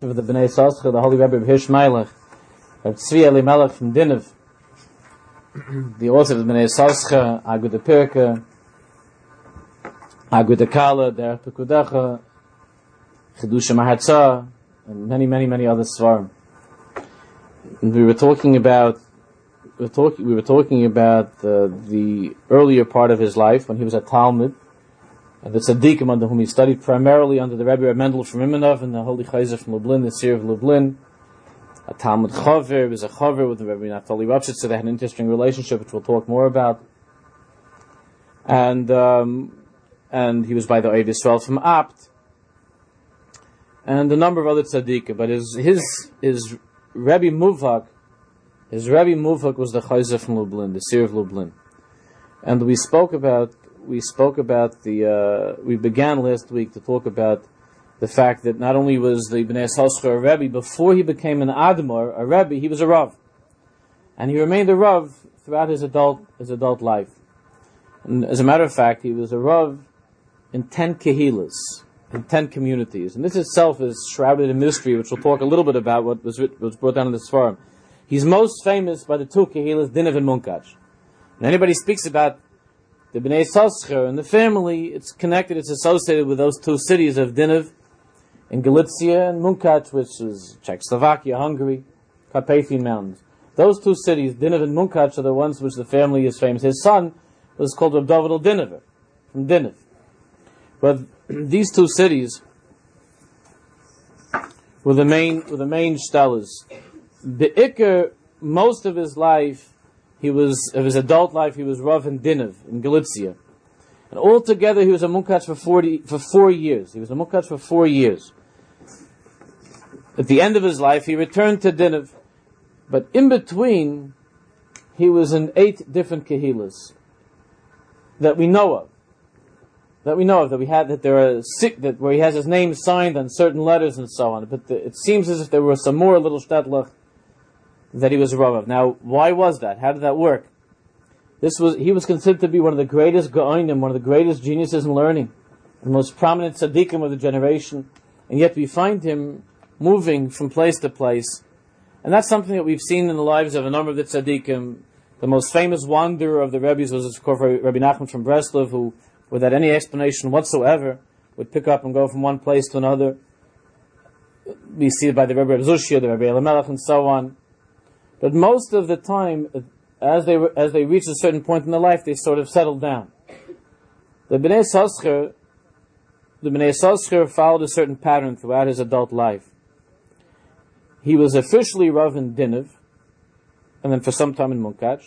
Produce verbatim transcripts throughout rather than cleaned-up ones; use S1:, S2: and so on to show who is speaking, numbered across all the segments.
S1: of the Bnei Soscha, the Holy Rebbe of Hirsch Meilech, Reb Tzvi Elimelech from Dinov, the author of the Bnei Soscha, Aguda Pirke, Aguda Kala, Derech Pekudecha, Chidusha Mahatzah, and many, many, many other svarim. And we were talking about, we were talking, we were talking about uh, the earlier part of his life when he was at Talmud, and the tzaddikim under whom he studied, primarily under the Rebbe Mendel from Imenov and the Holy Chayzer from Lublin, the Seer of Lublin. A Talmud Chaver, was a Chaver with the Rebbe Naftali Ropshitz, so they had an interesting relationship, which we'll talk more about. And um, and he was by the Oid Yisrael from Apt, and a number of other tzaddikim. But his his his Rebbe Muvhak, his Rebbe Muvhak was the Chayzer from Lublin, the Seer of Lublin, and we spoke about. We spoke about the, uh, we began last week to talk about the fact that not only was the Bnei Soscha a Rebbe, before he became an Admor, a Rebbe, he was a Rav. And he remained a Rav throughout his adult, his adult life. And as a matter of fact, he was a Rav in ten Kehilas, in ten communities. And this itself is shrouded in mystery, which we'll talk a little bit about what was, what was brought down in this forum. He's most famous by the two Kehilas, Dinov and Munkach. When anybody speaks about the Bnei Soscha and the family, it's connected, it's associated with those two cities of Dinov in Galicia and Munkach, which is Czechoslovakia, Hungary, Carpathian Mountains. Those two cities, Dinov and Munkach, are the ones which the family is famous. His son was called Reb David Dinover, from Dinov. But these two cities were the main, were the main shtalas. The Iker, most of his life, He was, of his adult life, he was Rav in Dinov, in Galicia. And altogether, he was a Munkach for forty, for four years. He was a Munkach for four years. At the end of his life, he returned to Dinov. But in between, he was in eight different Kehilas that we know of. That we know of, that we had, that there are six, that where he has his name signed on certain letters and so on. But the, it seems as if there were some more little shtatlach that he was a Rav. Now, why was that? How did that work? This was he was considered to be one of the greatest Gaonim, one of the greatest geniuses in learning, the most prominent tzaddikim of the generation, and yet we find him moving from place to place. And that's something that we've seen in the lives of a number of the tzaddikim. The most famous wanderer of the Rebbes was, of course, Rabbi Nachman from Breslov, who, without any explanation whatsoever, would pick up and go from one place to another. We see it by the Rebbe Zushia, the Rebbe Elimelech, and so on. But most of the time, as they were, as they reached a certain point in their life, they sort of settled down. The Bnei Soscha, the Bnei Soscha followed a certain pattern throughout his adult life. He was officially Rav in Dinov, and then for some time in Munkach.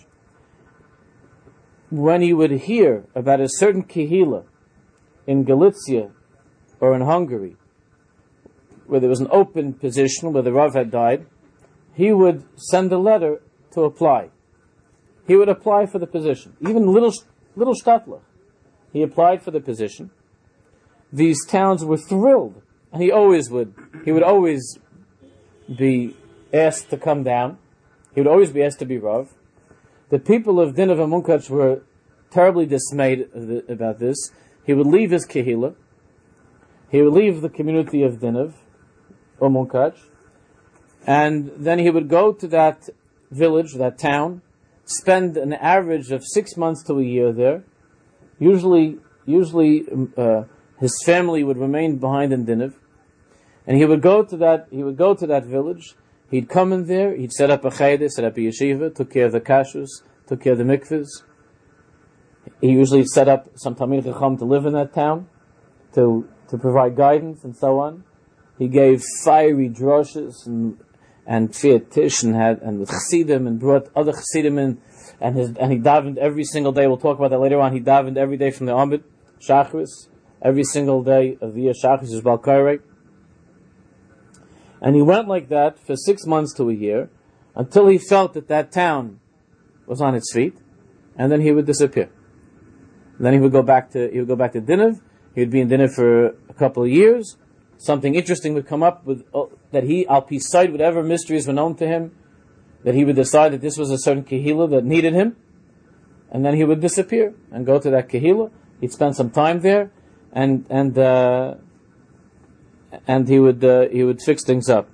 S1: When he would hear about a certain Kehila in Galicia or in Hungary, where there was an open position where the Rav had died, he would send a letter to apply. He would apply for the position. Even little little shtatler. He applied for the position. These towns were thrilled. And he always would, he would always be asked to come down. He would always be asked to be Rav. The people of Dinov and Munkach were terribly dismayed about this. He would leave his Kehila. He would leave the community of Dinov or Munkach. And then he would go to that village, that town, spend an average of six months to a year there. Usually, usually uh, his family would remain behind in Dinov, and he would go to that. He would go to that village. He'd come in there. He'd set up a cheder, set up a yeshiva, took care of the kashrus, took care of the mikvahs. He usually set up some Talmid Chacham to live in that town, to to provide guidance and so on. He gave fiery droshes and and Tish and had and with Chassidim and brought other Chassidim in, and his and he davened every single day. We'll talk about that later on. He davened every day from the Amid Shachris, every single day of the year. Shachris is Balkairei, and he went like that for six months to a year until he felt that that town was on its feet, and then he would disappear. And then he would go back to he would go back to Dinov. He would be in Dinov for a couple of years. Something interesting would come up with uh, that he, al pi side, whatever mysteries were known to him, that he would decide that this was a certain Kehila that needed him, and then he would disappear and go to that Kehila. He'd spend some time there, and and uh, and he would uh, he would fix things up.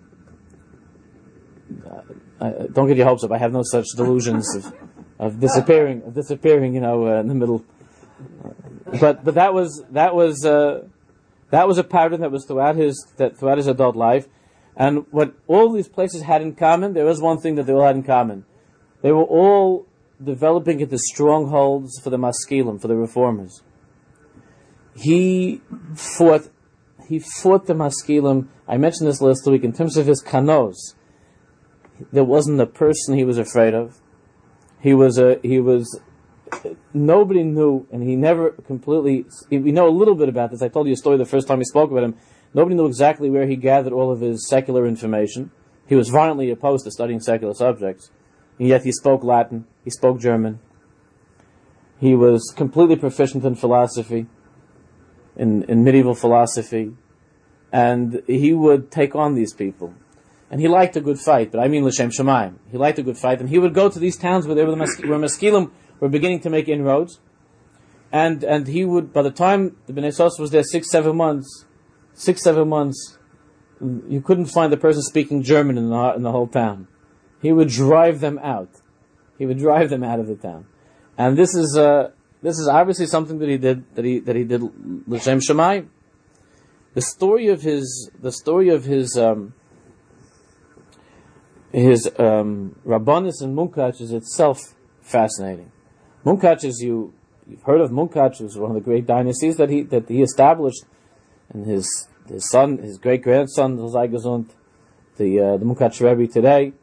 S1: Uh, don't get your hopes up. I have no such delusions of, of disappearing, of disappearing, you know, uh, in the middle. But but that was that was uh, that was a pattern that was throughout his that throughout his adult life, and what all these places had in common, there was one thing that they all had in common: they were all developing into strongholds for the maskilim, for the reformers. He fought, he fought the maskilim. I mentioned this last week in terms of his kanos. There wasn't a person he was afraid of. He was a he was. Nobody knew, and he never completely. We know a little bit about this. I told you a story the first time we spoke about him. Nobody knew exactly where he gathered all of his secular information. He was violently opposed to studying secular subjects, and yet he spoke Latin. He spoke German. He was completely proficient in philosophy, in in medieval philosophy, and he would take on these people. And he liked a good fight, but I mean l'shem shamayim. He liked a good fight, and he would go to these towns where they were the mas- where maskilim were beginning to make inroads, and and he would. By the time the Bnei Sos was there, six seven months, six seven months, you couldn't find the person speaking German in the in the whole town. He would drive them out. He would drive them out of the town, and this is uh, this is obviously something that he did that he that he did l'shem shamayim. The story of his the story of his. Um, His um, Rabbanis and Munkach is itself fascinating. Munkach, is you you've heard of Munkach, was one of the great dynasties that he that he established, and his his son, his great grandson, Zai Gesund, the uh, the Munkach Rebbe today,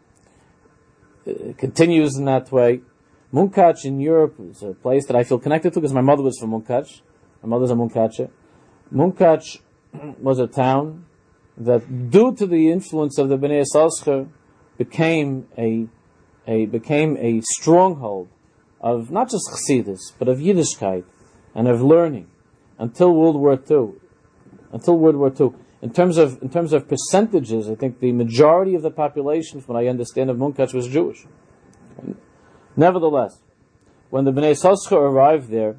S1: it continues in that way. Munkach in Europe is a place that I feel connected to because my mother was from Munkach. My mother's a Munkacher. Munkach was a town that, due to the influence of the Bnei Yissaschar, became a a became a stronghold of not just Chassidus, but of Yiddishkeit and of learning until World War Two. Until World War Two. In terms of in terms of percentages, I think the majority of the population, from what I understand, of Munkach was Jewish. Nevertheless, when the Bnei Yissaschar arrived there,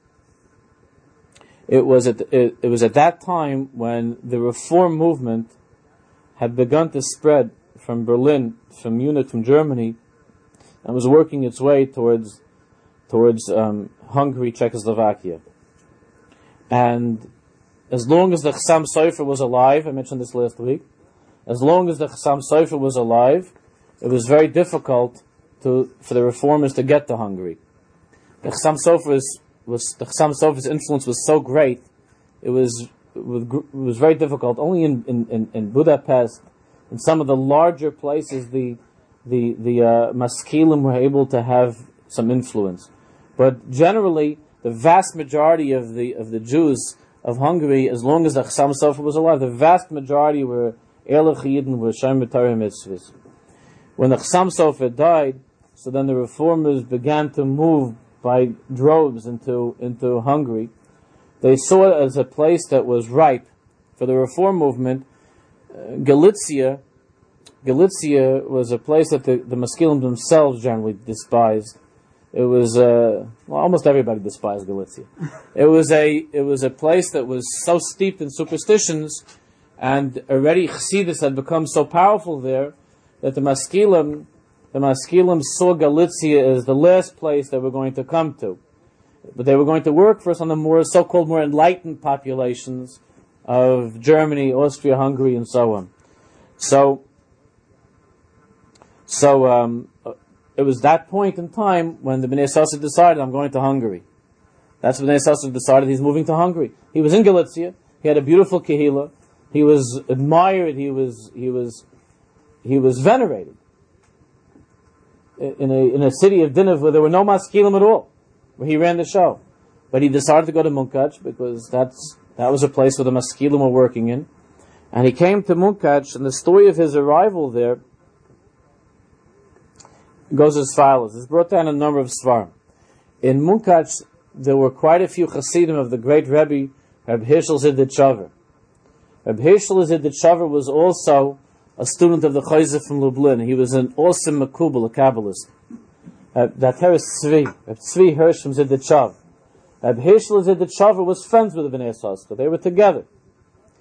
S1: it was at it, it was at that time when the reform movement had begun to spread from Berlin, from Munich, from Germany, and was working its way towards towards um, Hungary, Czechoslovakia. And as long as the Chassam Sofer was alive, I mentioned this last week, as long as the Chassam Sofer was alive, it was very difficult to for the reformers to get to Hungary. The Chassam Sofer's was the Chassam Sofer's influence was so great, it was it was very difficult. Only in in, in, in Budapest, in some of the larger places, the the the uh, maskilim were able to have some influence, but generally, the vast majority of the of the Jews of Hungary, as long as the Chassam Sofer was alive, the vast majority were Ehrlich Yidden, were Shomer Torah Mitzvahs. When the Chassam Sofer died, so then the reformers began to move by droves into into Hungary. They saw it as a place that was ripe for the reform movement. Uh, Galicia, Galicia was a place that the, the Maskilim themselves generally despised. It was uh, well, almost everybody despised Galicia. It was a it was a place that was so steeped in superstitions, and already Chassidus had become so powerful there that the Maskilim the Maskilim saw Galicia as the last place they were going to come to. But they were going to work first on the more so-called more enlightened populations of Germany, Austria, Hungary, and so on. So, so um, it was that point in time when the Bnei Yissaschar decided, I'm going to Hungary. That's when Bnei Yissaschar decided he's moving to Hungary. He was in Galicia. He had a beautiful kehillah. He was admired. He was he was he was venerated in a in a city of Dinov where there were no maskilim at all, where he ran the show. But he decided to go to Munkach because that's that was a place where the maskilim were working in. And he came to Munkach, and the story of his arrival there goes as follows. It's brought down a number of svarim. In Munkach, there were quite a few Hasidim of the great Rebbe, Reb Hirschel Ziditshover. Reb Hirschel Ziditshover was also a student of the Chayzer from Lublin. He was an awesome Makubal, a Kabbalist. Uh, that here is Tzvi, Reb Tzvi Hirsch from Ziditshover. Reb Hirschel Ziditshover was friends with the Bnei Yissaschar. They were together.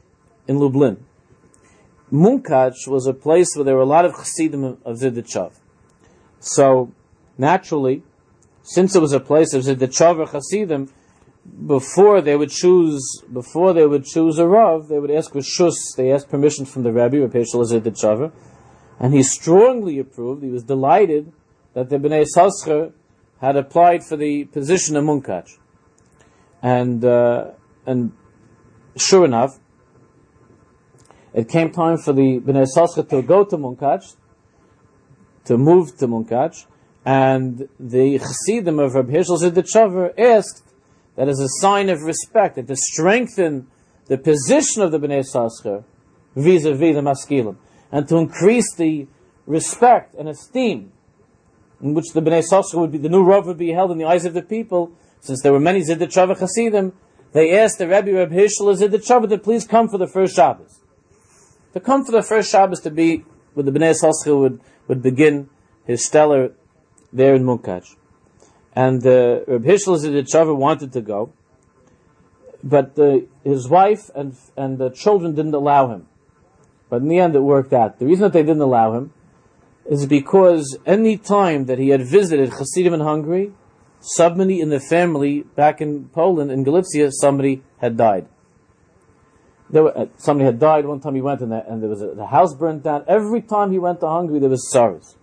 S1: in Lublin. Munkach was a place where there were a lot of Chassidim of Zidichov. So, naturally, since it was a place of Zidichov or Chassidim, before they would choose, before they would choose a Rav, they would ask Rishus, they asked permission from the Rebbe, Reb Heschel Zidichov, and he strongly approved, he was delighted that the Bnei Yissaschar had applied for the position of Munkach. And, uh, and sure enough, it came time for the Bnei Yissaschar to go to Munkach, to move to Munkach, and the Chassidim of Reb Heschel Zidichov asked that as a sign of respect, that to strengthen the position of the Bnei Yissaschar vis-a-vis the Maskilim, and to increase the respect and esteem in which the Bnei Yissaschar would be, the new Rav would be held in the eyes of the people, since there were many Zidichov Chassidim, they asked the Rebbe Reb Heschel Zidichov to please come for the first Shabbos. To come for the first Shabbos to be where the Bnei Yissaschar would, would begin his stellar there in Munkach. And uh, Reb Heschel Zidichov wanted to go, but uh, his wife and and the children didn't allow him. But in the end, it worked out. The reason that they didn't allow him is because any time that he had visited Chassidim in Hungary, somebody in the family back in Poland, in Galicia, somebody had died. There were, uh, somebody had died. One time he went and, the, and there was a, the house burnt down. Every time he went to Hungary, there was sorrows.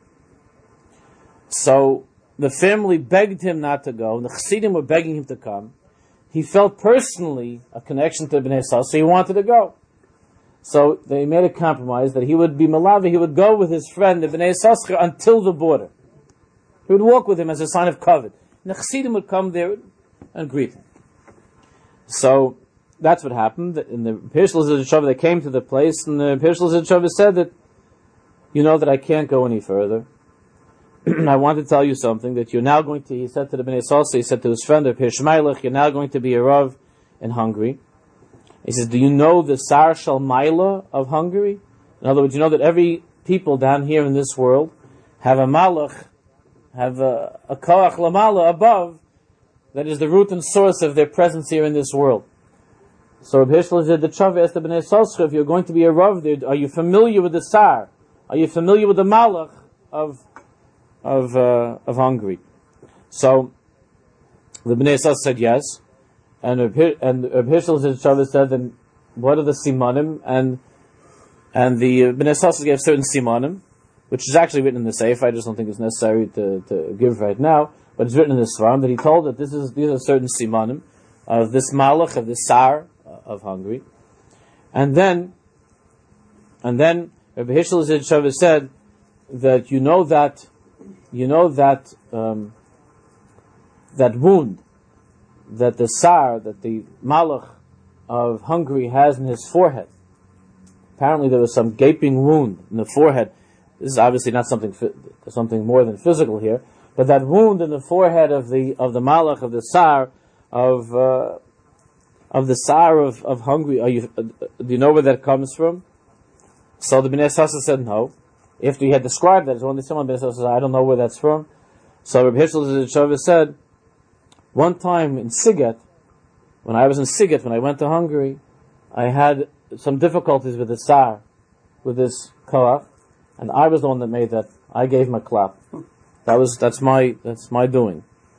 S1: So the family begged him not to go, and the Chassidim were begging him to come. He felt personally a connection to Bnei Yissaschar, so he wanted to go. So they made a compromise that he would be Malavi, he would go with his friend, the Bnei Yissaschar, until the border. He would walk with him as a sign of kavod. And the Chassidim would come there and greet him. So that's what happened. In the Heschel Zidichov, they came to the place, and the Heschel Zidichov said that, you know that I can't go any further. I want to tell you something, that you're now going to, he said to the Bnei Yissaschar, he said to his friend, Hirshmeilach, you're now going to be a Rav in Hungary. He says, do you know the Sar Shalmaila of Hungary? In other words, you know that every people down here in this world have a Malach, have a, a Koach Lamala above, that is the root and source of their presence here in this world. So Reb Heschel Zidichov asked the Bnei Yissaschar, if you're going to be a Rav there, are you familiar with the Sar? Are you familiar with the Malach of of uh, of Hungary? So the Bnei Yissaschar said yes, and Reb and Reb Heschel Zidichov said, then what are the simanim? And and the uh, Bnei Yissaschar gave certain simanim, which is actually written in the Sefer. I just don't think it's necessary to, to give right now, but it's written in the Svarim that he told that this is these are certain simanim of this Malach, of the Sar of Hungary. And then and then Reb Heschel Zidichov said that you know that You know that um, that wound that the Sar, that the Malach of Hungary has in his forehead. Apparently, there was some gaping wound in the forehead. This is obviously not something something more than physical here, but that wound in the forehead of the of the Malach of the Sar of uh, of the Sar of, of Hungary. Are you? Uh, do you know where that comes from? So the Bnei Yissaschar said no. After he had described that, only someone says, I don't know where that's from. So Reb Heschel Zidichov said, one time in Siget, when I was in Siget, when I went to Hungary, I had some difficulties with the Sar, with this koach, and I was the one that made that. I gave him a clap. That was, that's my, that's my doing.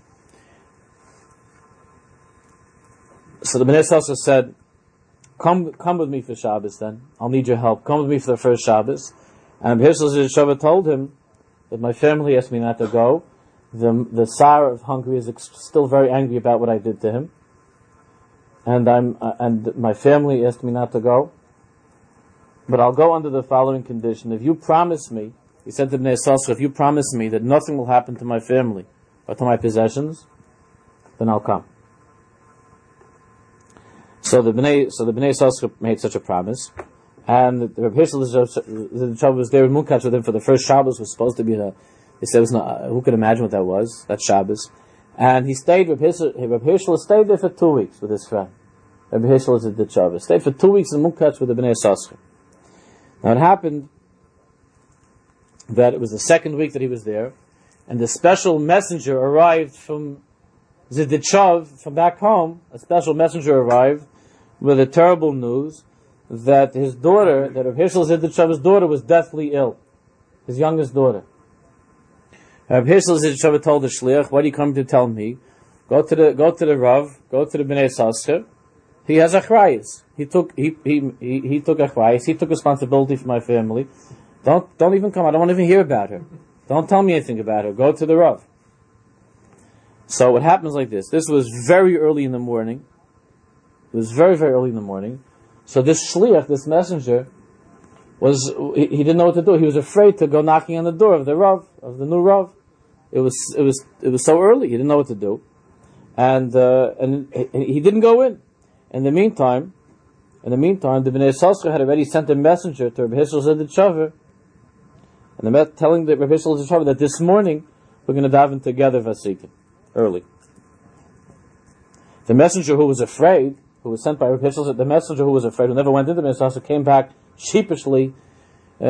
S1: So the Bnei Yissaschar said, come, come with me for Shabbos then. I'll need your help. Come with me for the first Shabbos. And Heschel Zidichov told him that my family asked me not to go. The the Tsar of Hungary is ex- still very angry about what I did to him, and I'm uh, and my family asked me not to go. But I'll go under the following condition: if you promise me, he said to Bnei Yissaschar, if you promise me that nothing will happen to my family or to my possessions, then I'll come. So the Bnei so the Bnei Yissaschar made such a promise. And the Reb Heschel Zidichov was there in Munkach with him for the first Shabbos. Was supposed to be a, they said it was not, who could imagine what that was, that Shabbos. And he stayed, Reb Heschel, Reb Heschel stayed there for two weeks with his friend. Reb Heschel Zidichov stayed for two weeks in Munkach with the Bnei Yissaschar. Now it happened that it was the second week that he was there, and the special messenger arrived from Zidichov, from back home. A special messenger arrived with the terrible news that his daughter, that Rav Hirschel Ziditshova's daughter, was deathly ill. His youngest daughter. Rav Hirschel Ziditshova told the shliach, "What are you coming to tell me? Go to the go to the Rav, go to the Bnei Sascher. He has achrayus. He took he he he, he took achrayus. He took responsibility for my family. Don't don't even come. I don't want to even hear about her. Don't tell me anything about her. Go to the Rav." So what happens like this? This was very early in the morning. It was very very early in the morning. So this shliach, this messenger, was he, he didn't know what to do. He was afraid to go knocking on the door of the Rav, of the new Rav. It was it was it was so early. He didn't know what to do, and uh, and he, he didn't go in. In the meantime, in the meantime, the Bnei Sascher had already sent a messenger to Rav Hirschel Ziditshover, and they're telling the Rav Hirschel Ziditshover that this morning we're going to daven together Vasikin early. The messenger who was afraid, who was sent by Rav Hirschel, the messenger who was afraid, who never went into the Bnei Sascher, came back sheepishly uh,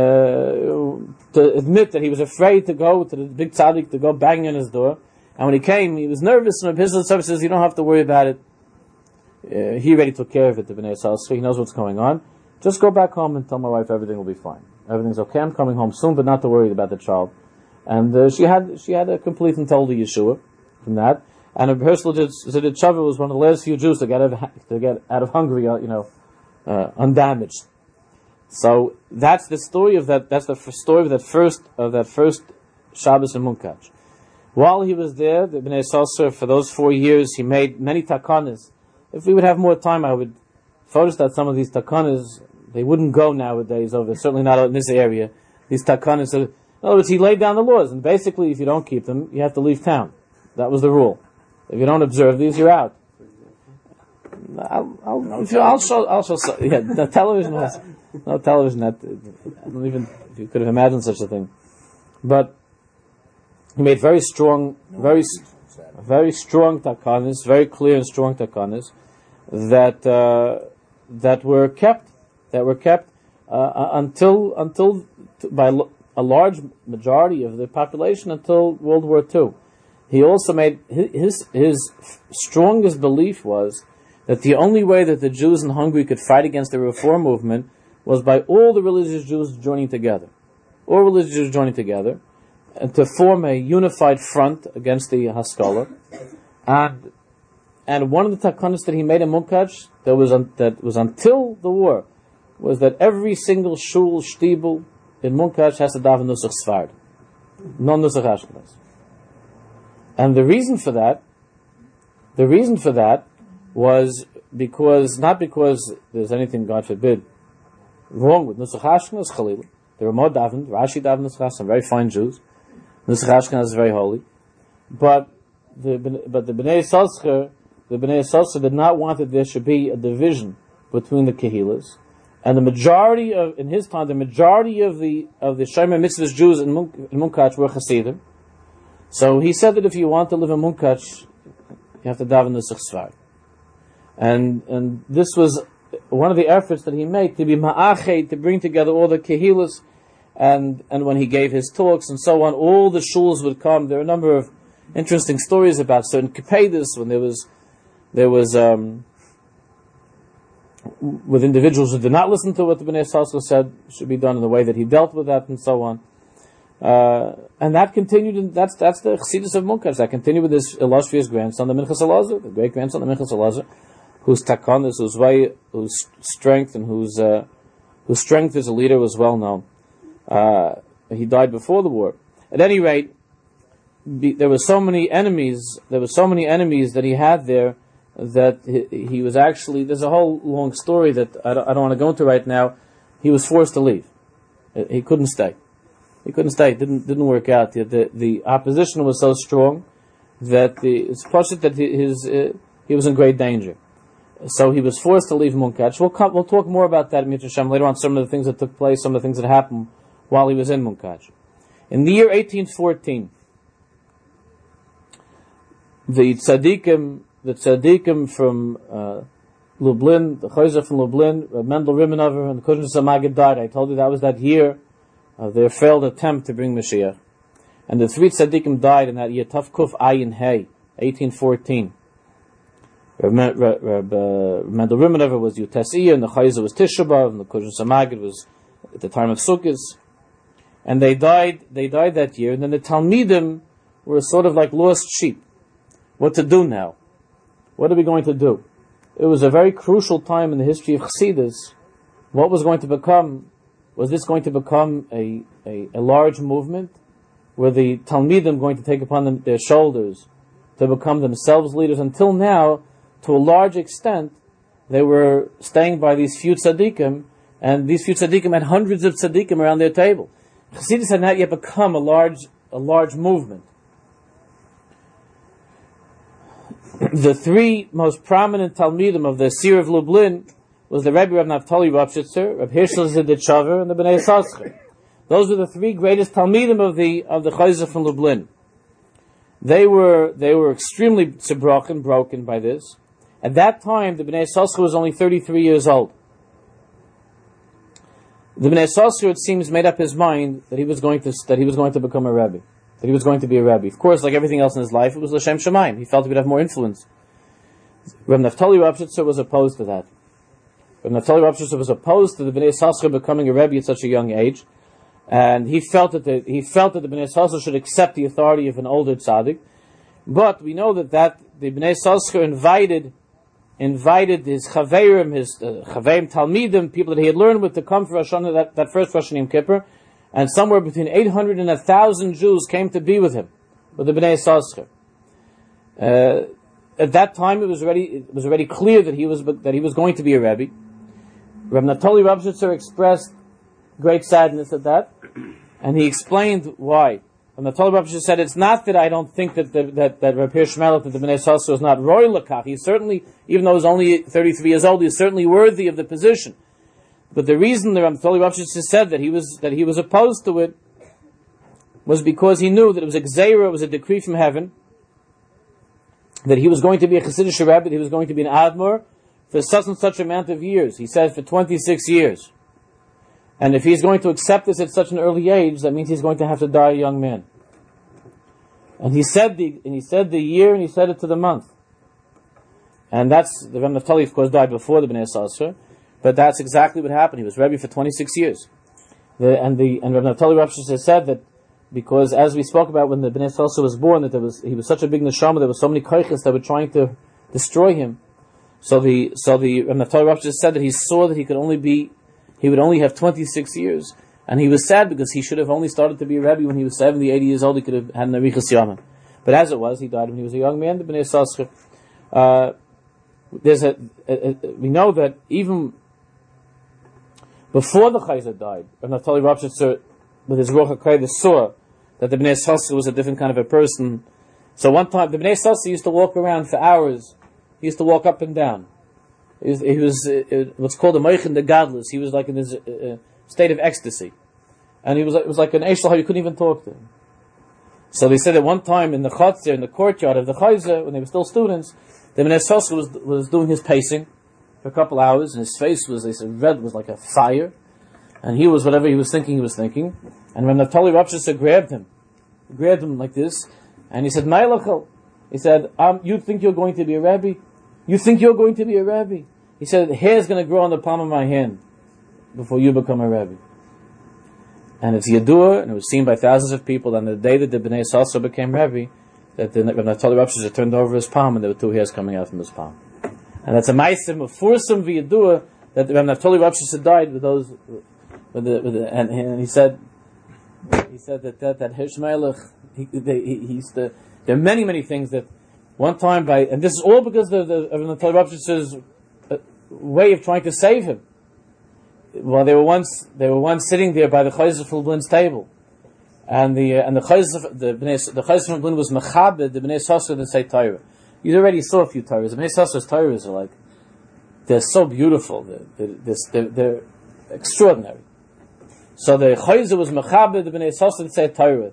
S1: to admit that he was afraid to go to the big tzaddik, to go banging on his door. And when he came, he was nervous, and Rav Hirschel Ziditshover says, "You don't have to worry about it. Uh, he already took care of it, the Bnei Sascher. He knows what's going on. Just go back home and tell my wife everything will be fine. Everything's okay. I'm coming home soon, but not to worry about the child." And uh, she had she had a complete and total Yeshua from that. And Rav Hirschel Ziditshover was one of the last few Jews to get out of, to get out of Hungary, uh, you know, uh, undamaged. So that's the story of that. That's the f- story of that first of that first Shabbos in Munkach. While he was there, the Bnei Sascher, for those four years, he made many takanas. If we would have more time, I would photostat some of these takanas. They wouldn't go nowadays over, certainly not in this area. These takanas. In other words, he laid down the laws, and basically, if you don't keep them, you have to leave town. That was the rule. If you don't observe these, you're out. I'll, I'll, no if you, I'll show. I'll show. Yeah, the television was no television. That I don't even. If you could have imagined such a thing, but he made very strong, very, very strong takanas, very clear and strong takanas that uh, that were kept, that were kept uh, until until t- by l- a large majority of the population until World War Two. He also made his his strongest belief was that the only way that the Jews in Hungary could fight against the Reform movement was by all the religious Jews joining together, all religious Jews joining together, and to form a unified front against the Haskalah. And and one of the takanas that he made in Munkach that was un, that was until the war was that every single shul shtibel in Munkach has to daven nusach Sfard, non nusach Ashkenaz. And the reason for that, the reason for that was because, not because there's anything, God forbid, wrong with Nusach Ashkenaz, Chalil. The Ramah davened, Rashi davened Nusach Ashkenaz, some very fine Jews. Nusach Ashkenaz is very holy. But the, but the Bnei Sascher, the Bnei Sascher did not want that there should be a division between the Kehilas. And the majority of, in his time, the majority of the, of the Shomer Mitzvahs Jews in, Munk, in Munkach were Hasidim. So he said that if you want to live in Munkach, you have to daven Nusach Sfard. And and this was one of the efforts that he made to be ma'ached, to bring together all the kehilas, and and when he gave his talks and so on, all the shuls would come. There are a number of interesting stories about certain kepedas when there was there was um, with individuals who did not listen to what the Bnei Sascher said should be done in the way that he dealt with that and so on. Uh, and that continued, and that's that's the Chassidus of Munkach. That continued with his illustrious grandson, the Minchas Elazar, the great grandson, the Minchas Elazar, whose takanas, whose way, whose strength, and whose uh, whose strength as a leader was well known. Uh, he died before the war. At any rate, be, there were so many enemies. There were so many enemies that he had there that he, he was actually. There's a whole long story that I don't, I don't want to go into right now. He was forced to leave. He couldn't stay. He couldn't stay. It didn't didn't work out. The, the the opposition was so strong that the it's possible that his uh, he was in great danger. So he was forced to leave Munkach. We'll come, we'll talk more about that, Mitzvah Shem, later on. Some of the things that took place, some of the things that happened while he was in Munkach. In the year eighteen fourteen, the tzaddikim, the tzaddikim from uh, Lublin, the Chayzer from Lublin, Reb Mendel Rimenover, and the Kushner Samagid died. I told you that was that year of their failed attempt to bring Mashiach. And the three tzaddikim died in that year, Tav Kuf Ayin Hey, eighteen fourteen. Reb Mendel Rimanover was Yutesiyah, and the Chayza was Tisha B'Av, and the Kushon Samagid was at the time of Sukkot. And they died, they died that year, and then the Talmidim were sort of like lost sheep. What to do now? What are we going to do? It was a very crucial time in the history of Chassidus. What was going to become, was this going to become a, a, a large movement? Were the Talmidim going to take upon them, their shoulders to become themselves leaders? Until now, to a large extent, they were staying by these few tzaddikim, and these few tzaddikim had hundreds of tzaddikim around their table. Chassidus had not yet become a large, a large movement. The three most prominent Talmidim of the Sir of Lublin was the Rebbe Reb Naftali Ropshitzer, Reb Hirschel Zeditshover, and the Bnei Yissaschar. Those were the three greatest Talmidim of the of the Chayza from Lublin. They were they were extremely tzibrochen, broken by this. At that time, the Bnei Yissaschar was only thirty-three years old. The Bnei Yissaschar, it seems, made up his mind that he was going to that he was going to become a Rebbe, that he was going to be a Rebbe. Of course, like everything else in his life, it was L'Shem Shamayim. He felt he would have more influence. Reb Naftali Ropshitzer was opposed to that. Reb Naftali Ropshitzer was opposed to the Bnei Yissaschar becoming a Rebbe at such a young age, and he felt that the, he felt that the Bnei Yissaschar should accept the authority of an older tzaddik. But we know that, that the Bnei Yissaschar invited invited his chaverim, his uh, chaverim talmidim, people that he had learned with, to come for Rosh Hashanah, that, that first Rosh Hashanah Kippur, and somewhere between eight hundred and one thousand Jews came to be with him, with the Bnei Yissaschar. Uh, at that time, it was already it was already clear that he was that he was going to be a Rebbe. Reb Naftali Ropshitzer expressed great sadness at that, and he explained why. And the Naftali Ropshitzer said, "It's not that I don't think that the, that that Reb Hirsch Melech, that the Bnei Yissaschar was not roy lakach. He's certainly, even though he's only thirty-three years old, he's certainly worthy of the position. But the reason the Naftali Ropshitzer said that he was that he was opposed to it was because he knew that it was a gzeira, it was a decree from heaven, that he was going to be a Chassidish Rebbe, that he was going to be an Admor for such and such amount of years. He said for twenty-six years. And if he's going to accept this at such an early age, that means he's going to have to die a young man. And he said the and he said the year, and he said it to the month. And that's, the Reb Naftali, of course, died before the Bnei Yissaschar, but that's exactly what happened. He was Rebbe for twenty-six years. The, and the and Reb Naftali Ropshitzer said that because, as we spoke about when the Bnei Yissaschar was born, that there was he was such a big neshama, there were so many koiches that were trying to destroy him. So the so the Reb Naftali Ropshitzer said that he saw that he could only be he would only have twenty-six years, and he was sad because he should have only started to be a Rebbe when he was seventy, eighty years old. He could have had an arichas yamim. But as it was, he died when he was a young man. The Bnei Yissaschar. Uh, there's a, a, a we know that even before the Chayza died, Reb Naftali Ropshitzer, with his Ruach HaKodesh, saw that the Bnei Yissaschar was a different kind of a person. So one time, the Bnei Yissaschar used to walk around for hours. He used to walk up and down. He was, he was uh, what's called a Moichin de Gadlus. He was like in this uh, state of ecstasy. And he was it was like an Eishlah, you couldn't even talk to him. So they said that one time in the Chatzir, in the courtyard of the Chayza, when they were still students, the Bnei Yissaschar was, was doing his pacing for a couple hours, and his face was, they said, red, was like a fire. And he was whatever he was thinking, he was thinking. And when Naftali Ropshitzer grabbed him, grabbed him like this, and he said, Mailachal. He said, um, you think you're going to be a Rebbe? You think you're going to be a Rebbe? He said, the hair's going to grow on the palm of my hand before you become a Rebbe. And it's Yadua, and it was seen by thousands of people on the day that the Bnei Yissaschar became Rebbe, that the Naftali Ropshitzer turned over his palm, and there were two hairs coming out from his palm. And that's a ma'asim of fursum v'yadua that the Naftali Ropshitzer died with those, with the, with the and, and he said, he said that that, that Hirsch Melech, he, they, he, he used to, there are many many things that one time by, and this is all because of the of Naftali Ropshitzer's uh, way of trying to save him. Well, they were once they were once sitting there by the Chayzer from Lublin's table, and the uh, and the Chayzer the Bnei, the Chayzer from Lublin was mechabed the Bnei Yissaschar to say Torah. You already saw a few Torahs. The Bnei Yissaschar's Torahs are like, they're so beautiful. They're, they're, they're, they're extraordinary. So the Chayzer was mechabed the Bnei Yissaschar to say Torah.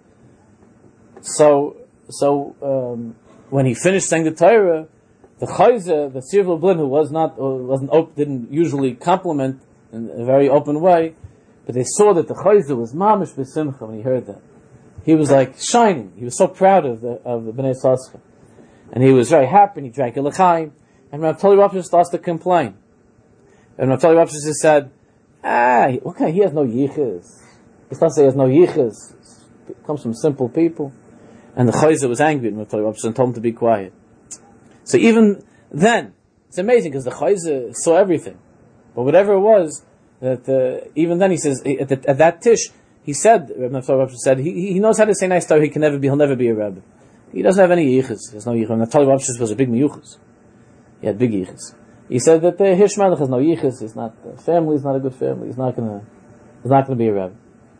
S1: So so um, when he finished saying the Torah, the Chayzer, the Sir of Lublin, who was not uh, wasn't op- didn't usually compliment in a very open way, but they saw that the Chayzer was mamish b'simcha when he heard that. He was like shining. He was so proud of the of the Bnei Yissaschar. And he was very happy, and he drank a l'chaim. And Naftali Rapshus starts to complain. And Naftali Rapshus has said, ah, okay, he has no yichus. He starts to say he has no yichus. It comes from simple people. And the Chayzer was angry at Naftali Rapshus and told him to be quiet. So even then, it's amazing because the Chayzer saw everything. But whatever it was, that uh, even then he says, at, the, at that tish, he said, Naftali Rapshus said, he, he knows how to say nice stuff, he can never be, he'll never be a Rebbe. He doesn't have any yichus. There's no yichus. Naftali Rapshus was a big miyuchus. He had big yichus. He said that the uh, Hirsch Melech has no yichus. He's not, uh, family is not a good family. He's not gonna, he's not gonna be a Rebbe.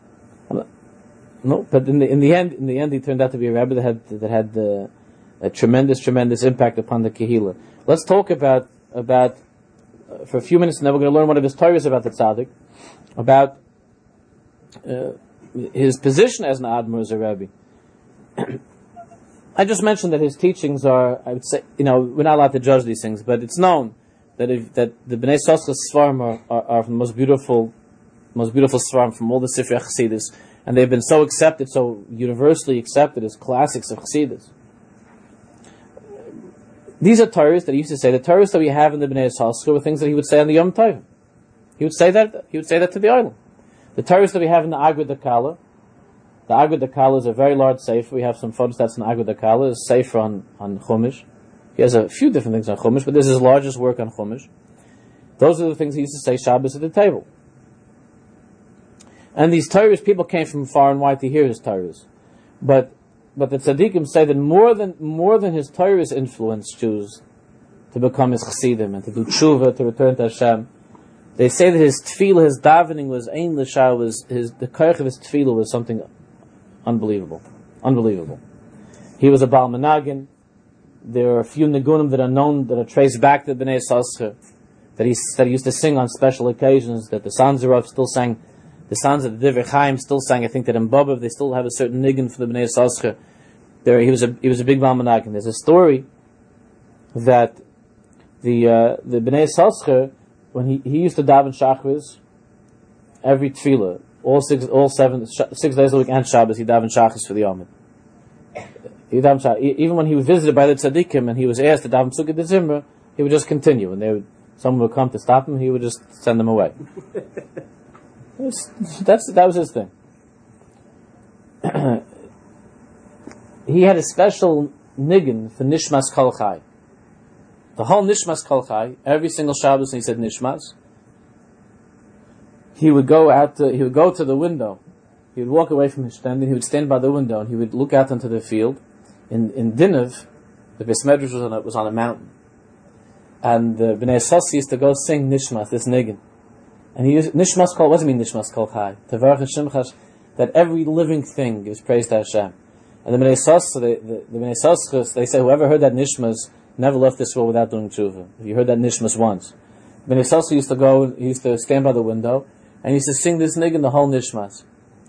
S1: No, but in the, in the end, in the end he turned out to be a Rebbe that had, that had uh, a tremendous, tremendous impact upon the Kehillah. Let's talk about, about, uh, for a few minutes, and then we're going to learn one of his Torahs about the Tzaddik, about, uh, his position as an Admor, as a Rebbe. I just mentioned that his teachings are, I would say, you know, we're not allowed to judge these things, but it's known that if, that the Bnei Soscha Sfarim are, are, are the most beautiful, most beautiful Sfarim from all the Sifrei Chassidus, and they've been so accepted, so universally accepted as classics of Chassidus. These are Torahs that he used to say. The Torahs that we have in the Bnei Soscha were things that he would say on the Yom Tov. He would say that. He would say that to the island. The Torahs that we have in the Agud Dakala. The Agud Dakala is a very large sefer. We have some photos that's in Agud Dakala. It's a sefer on, on Chumash. He has a few different things on Chumash, but this is his largest work on Chumash. Those are the things he used to say Shabbos at the table. And these Torahs, people came from far and wide to hear his Torahs. But but the Tzaddikim say that more than more than his Torahs influenced Jews to become his Chassidim and to do tshuva, to return to Hashem. They say that his tefillah, his davening was ein l'shah, was his the koich of his tefillah was something unbelievable, unbelievable. He was a Baal Menagin. There are a few nigunim that are known, that are traced back to Bnei Soscha, that he that he used to sing on special occasions. That the sons of still sang, the sons of the Divrei Chaim still sang. I think that in Bobav they still have a certain nigun for the Bnei Soscha. There, he was a he was a big Baal Menagin. There's a story that the uh, the Bnei Soscha, when he, he used to daven Shachris every tefillah, all six, all seven, sh- six days a week and Shabbos, he davened Shachris for the Yomid. He davened Shachris. Even when he was visited by the Tzaddikim and he was asked to daven Sukkot Zimra, he would just continue. And they would, someone would come to stop him, he would just send them away. was, that's that was his thing. He had a special niggin for Nishmas Kol Chai. The whole Nishmas Kol Chai, every single Shabbos, and he said Nishmas. He would go out. To, he would go to the window. He would walk away from his stand, and he would stand by the window, and he would look out into the field. In in Dinav, the Beis Medrash was on a, was on a mountain, and the Bnei Soscha used to go sing Nishmas, this niggin. And he used Nishmas Kol. What does it mean Nishmas Kol Chai? Tevarach Hashem Chash, that every living thing gives praise to Hashem. And the Bnei Soscha, the, the, the Bnei Soscha, they say whoever heard that Nishmas never left this world without doing tshuva. If you heard that Nishmas once, Bnei Soscha used to go. He used to stand by the window, and he used to sing this niggin the whole Nishmas.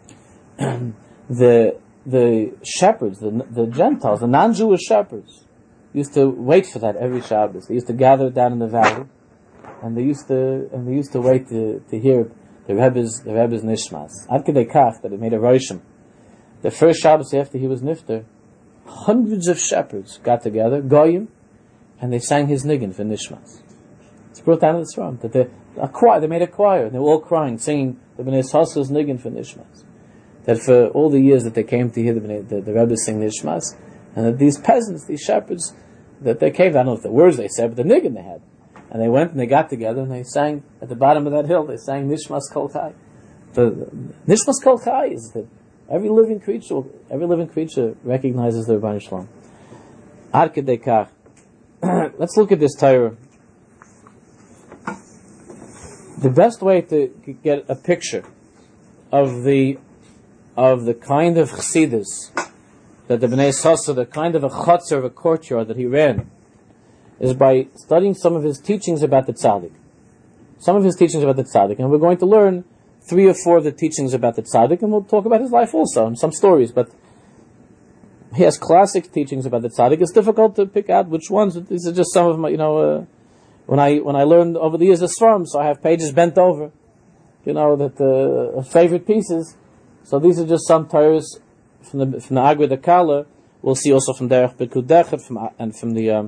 S1: the the shepherds, the the Gentiles, the non-Jewish shepherds, used to wait for that every Shabbos. They used to gather down in the valley, and they used to and they used to wait to, to hear the Rebbe's the Rebbe's Nishmas. Ad kedei kach that it made a roshim. The first Shabbos after he was nifter, hundreds of shepherds got together, goyim, and they sang his niggin for Nishmas. It's brought down to the throne that they a choir. They made a choir, and they were all crying, singing the Bnei Soscha's niggin for Nishmas. That for all the years that they came to hear the, the, the Rebbe sing Nishmas, and that these peasants, these shepherds, that they came, I don't know if the words they said, but the niggin they had. And they went and they got together and they sang at the bottom of that hill, they sang Nishmas Kol Chai. The, the Nishmas Kol Chai is that every living creature, every living creature recognizes the Rebbeinu Shalom. Ad kedei kach. Let's look at this Torah. The best way to get a picture of the of the kind of chassidus that the Bnei Soscha, the kind of a chutzner of a courtyard that he ran, is by studying some of his teachings about the tzaddik. Some of his teachings about the tzaddik, and we're going to learn three or four of the teachings about the tzaddik, and we'll talk about his life also and some stories. But he has classic teachings about the tzaddik. It's difficult to pick out which ones. These are just some of my, you know. Uh, when I when I learned over the years the Sfarim, so I have pages bent over, you know, that uh, favorite pieces. So these are just some Torahs from the from the Agud Dakala. We'll see also from Derech B'Kud Dechet from and from the um,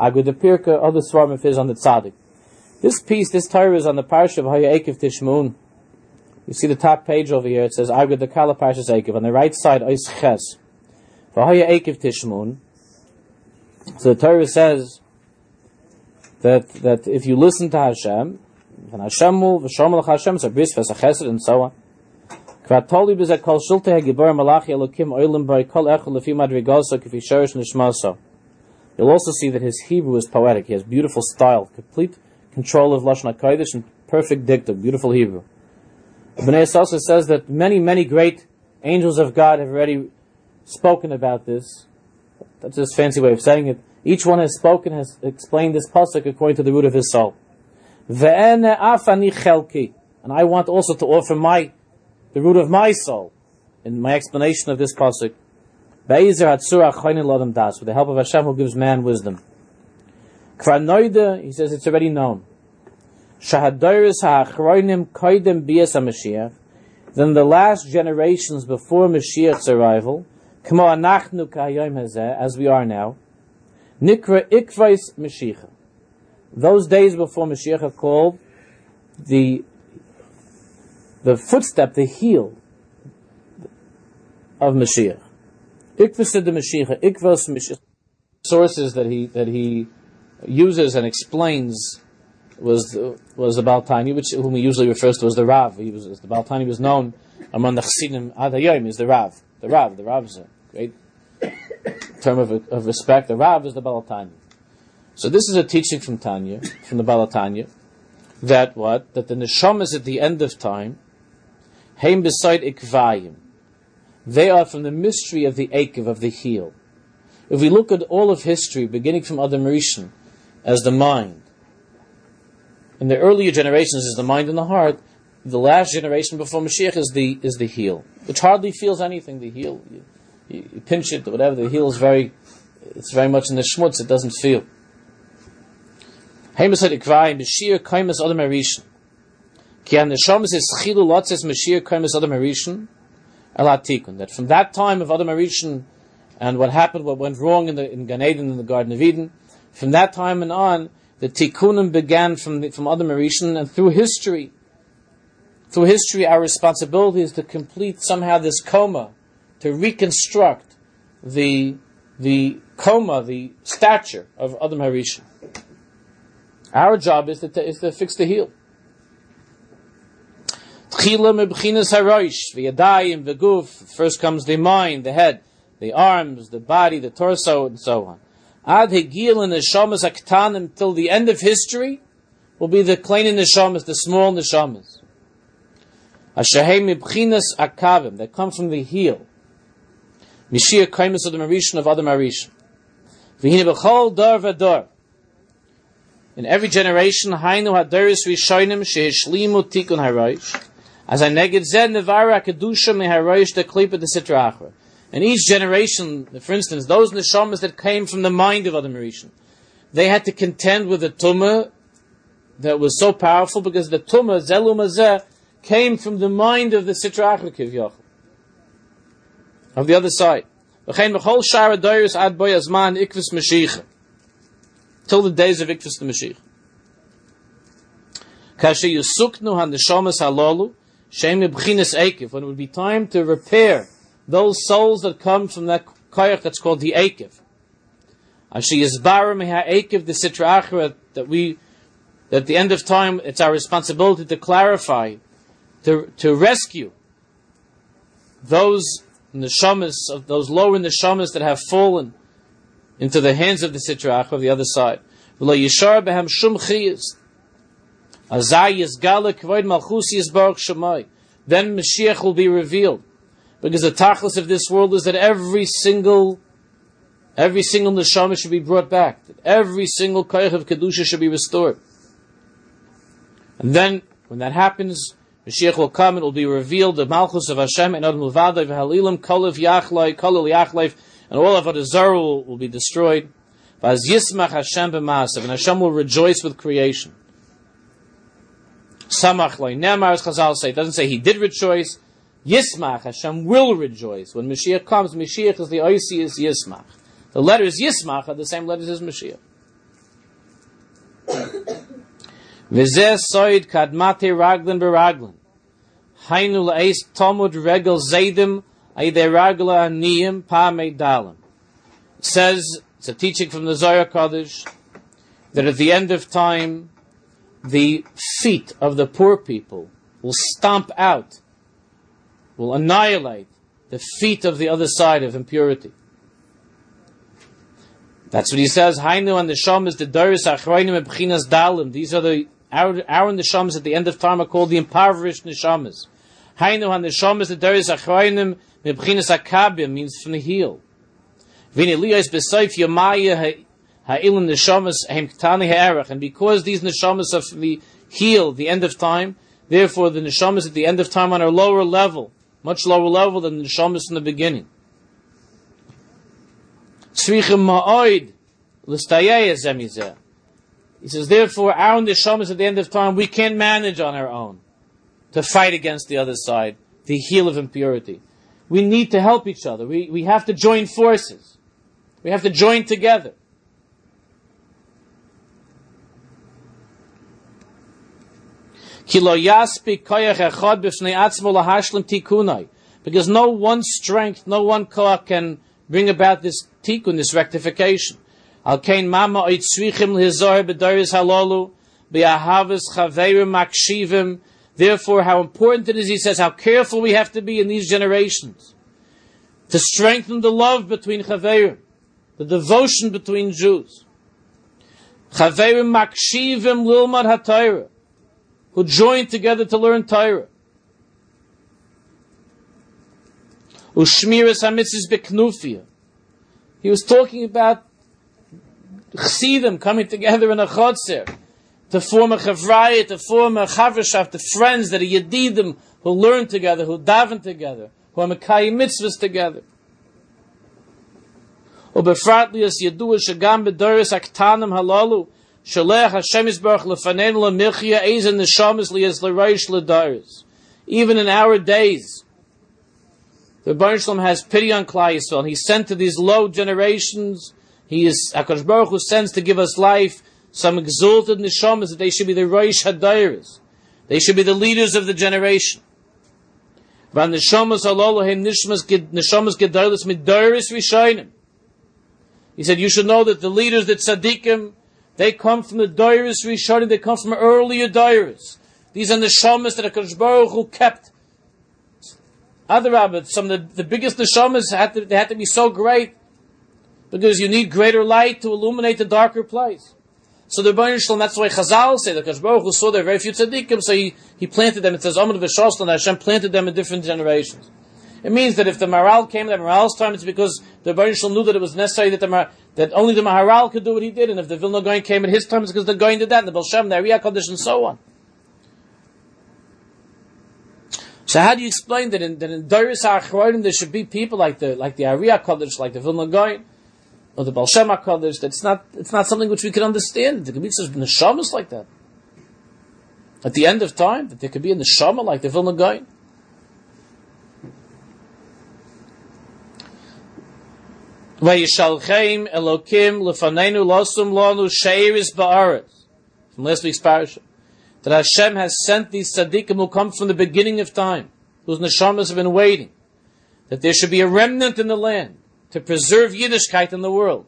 S1: Agud the Pirka, other Svarim of his on the Tzaddik. This piece, this Torah is on the Parsha of Haya Ekev Tishmun. You see the top page over here, it says Agud the Kala Parshas Ekev. On the right side, Ois Ches. Haya Ekev Tishmun. So the Torah says that that if you listen to Hashem, and Hashem will, v'shomel Hashem, so bris, v'sa chesed, and so on. Kvatoli b'zeh kol shulte ha'gibor malachi elokim oilim b'ay kol echol lefi madrigoso kifi shorish nishmaso. You'll also see that his Hebrew is poetic. He has beautiful style, complete control of Lashon HaKodesh, and perfect dictum, beautiful Hebrew. B'nai Yisrael also says that many, many great angels of God have already spoken about this. That's his fancy way of saying it. Each one has spoken, has explained this pasuk according to the root of his soul. Ve'ene afani chelki. And I want also to offer my, the root of my soul, in my explanation of this pasuk. Be'ezer hatzura choinin lodem das. With the help of Hashem who gives man wisdom. Kvar noida, he says it's already known. Shahadoris ha'achroinim koidem bias HaMashiach. Then the last generations before Mashiach's arrival, kmo anachnu ka'ayom hazeh, as we are now, nikra ikvais Mashiach. Those days before Mashiach are called the the footstep, the heel of Mashiach. Ikvas the Mashiach, ikvas Mashiach. Sources that he that he uses and explains was was the Baal Tanya, which whom he usually refers to as the Rav. He was the Baal Tanya was known among the Chassidim ad hayom is the Rav. The Rav, the Rav is a great term of, of respect. The Rav is the Baal Tanya. So this is a teaching from Tanya, from the Baal Tanya, that what? That the neshamas at the end of time, heim beside ikvayim, they are from the mystery of the ekev, of the heel. If we look at all of history, beginning from Adam Rishon, as the mind, in the earlier generations is the mind and the heart, the last generation before Mashiach is the is the heel, which hardly feels anything. The heel, you, you, you pinch it or whatever, the heel is very, it's very much in the schmutz, it doesn't feel. That from that time of Adam Harishon and what happened, what went wrong in the in Gan Eden, in the Garden of Eden, from that time and on, the tikkunim began from the, from Adam Harishon, and through history, through history, our responsibility is to complete somehow this coma, to reconstruct the the coma, the stature of Adam Harishon. Our job is to, is to fix the heel. First comes the mind, the head, the arms, the body, the torso, and so on. Ad hegil and neshamas aktanim, till the end of history will be the klein neshamas, the small neshamas. Ashahem mibchinas akavim, that come from the heel. Mashiach kaimus Adam Harishon of Adam Harishon. V'hine b'chol dar v'dar. In every generation, hainu hadaris rishonim shehishlimu tikun harosh, as I neged zed nevara kedusha meharosh the klipa the sitra achra. In each generation, for instance, those neshamas that came from the mind of Adam Harishon, they had to contend with the tumah that was so powerful, because the tumah zelu mazeh came from the mind of the sitra achra kivyachol, of the other side. V'chein b'chol shara dairis ad boy azman ikvis mashiach, till the days of Ikvus the Mashiach. Kasher yusuknu ha-neshamas halolu, shem b'chinas ekev, when it would be time to repair those souls that come from that koyach that's called the ekev. Asher yizbarim ha-ekev the sitra achra, that we, that at the end of time, it's our responsibility to clarify, to to rescue those neshamas, of those lower neshamas that have fallen into the hands of the sitra achra of the other side. V'lo yishar behem shum chiyas. Azay yizgala kvoid malchus yizbarach shemai. Then Mashiach will be revealed. Because the tachlis of this world is that every single, every single neshama should be brought back. That every single koyach of kedusha should be restored. And then, when that happens, Mashiach will come and it will be revealed the malchus of Hashem and Ad Mulvadai v'halilim kolav yachlai kolal yachlai, and all of Avodah Zarah will, will be destroyed. V'az yismach Hashem b'maasav, and Hashem will rejoice with creation. Samach loy nemar, as Chazal say, it doesn't say he did rejoice. Yismach, Hashem will rejoice. When Mashiach comes, Mashiach is the oisi is Yismach. The letters Yismach are the same letters as Mashiach. V'zeh soid kadmate raglan beraglin. Hainu la'es tomud regel zaydim aydei ragla aniyim pa'mei dalim. It says, it's a teaching from the Zohar Kodesh, that at the end of time, the feet of the poor people will stomp out, will annihilate the feet of the other side of impurity. That's what he says. Hainu and the shamas, the doris achroinim and b'chinas dalim. These are the our our neshamas at the end of time are called the impoverished neshamas. Hainu and the shamas, the doris achroinim and b'chinas akabim means from the heel. V'ni liyos b'soif yomaya ha'ilim neshamas hem ktani ha'erach. And because these neshamas are from the heel, the end of time, therefore the neshamas at the end of time on a lower level, much lower level than the neshamas in the beginning. Tzrichim ma'oid l'stayeh zemizeh. He says, therefore, our neshamas at the end of time, we can't manage on our own to fight against the other side, the heel of impurity. We need to help each other. We, we have to join forces. We have to join together. Because no one strength, no one koach can bring about this tikkun, this rectification. Al kein mama oitzrichim lehizor b'doris halalu b'ahavas chaveirim makshivim. Therefore, how important it is, he says, how careful we have to be in these generations to strengthen the love between chaveirim, the devotion between Jews. Chaveirim makshivim lilmad haTorah, who join together to learn Torah. Ushmiras hamitzvos beknufia. He was talking about Chassidim coming together in a chotzer to form a chavraya, to form a chavrashav, the friends that are yedidim, who learn together, who daven together, who are mekayim mitzvahs together. Ubefrat lias yadua shagam b'doris aktanim halalu shalech Hashem yisbarach lefanenu lemilchia ezen neshamas lias l'reish l'doris. Even in our days, the Rebbeinu Shalom has pity on Klal Yisrael, and He sent to these low generations. He is HaKadosh Baruch Hu sends to give us life some exalted neshamas that they should be the Rosh Hadairos. They should be the leaders of the generation. Van neshamas halalu hem nishmas neshamas gedolos midoris rishonim. He said, you should know that the leaders, that tzaddikim, they come from the doiros rishonim. They come from earlier doiros. These are neshamas that HaKadosh Baruch Hu kept. Other rabbis, some of the, the biggest neshamas had to, they had to be so great because you need greater light to illuminate the darker place. So the Rebbeinu Shalom, that's why Chazal say that HaKadosh Baruch Hu saw there very few tzaddikim, so he, he planted them. It says Amud v'Shoslan, that Hashem planted them in different generations. It means that if the Maharal came at the Maharal's time, it's because the Rebbeinu Shalom knew that it was necessary that the Mar- that only the Maharal could do what he did, and if the Vilna Gaon came at his time, it's because the Gaon did that, and the Baal Shem, the Ariyah Kodesh, and so on. So how do you explain that in that in Doris HaAchronim there should be people like the like the Ariyah Kodesh, like the Vilna Gaon, or the Baal Shem HaKodesh? That's not it's not something which we can understand. There could be such neshamas like that. At the end of time, that there could be a neshama like the Vilna Gaon. Vayishalchem Elokim lefanenu losum lanu sheiris ba'aretz. From last week's parasha, that Hashem has sent these tzaddikim who come from the beginning of time, whose neshamas have been waiting, that there should be a remnant in the land to preserve Yiddishkeit in the world.